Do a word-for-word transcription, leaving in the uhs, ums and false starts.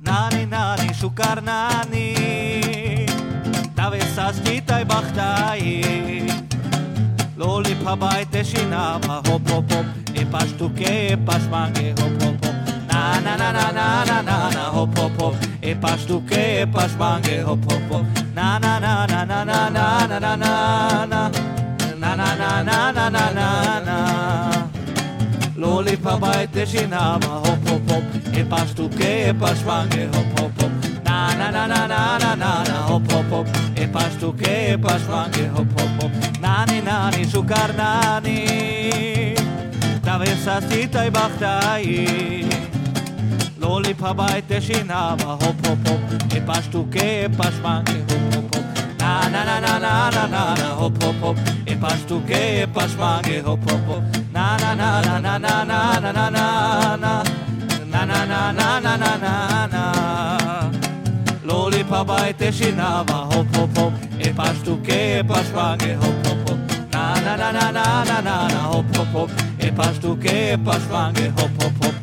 Nani nani shukar nani Tavesas kitai bachtai Loli pabaite shinava hop hop hop E pastuke e pasmange hop hop hop Na na na na na na na na hop hop hop E pastuke e pasmange hop hop hop Na na na na na na na na na na na Na na na na na na na na Loli pabaite shinava hop hop hop E pastuke e pasmange hop hop hop Na na na na na na na na hop hop hop E pastuke e pasmange hop hop hop Nani nani shukar nani Tavesas kitai bachtai Loli pabaite shinava hop hop hop E pastuke e pasmange hop hop hop Na na na na na na na na hop hop hop E pastuke e pasmange hop hop hop Na na na na na na na na na na na Na na na na na na na na Loli pabaite shinava hop hop hop E pastuke e pasmange hop hop hop Na na na na na na na hop hop hop E pastuke e pasmange hop hop hop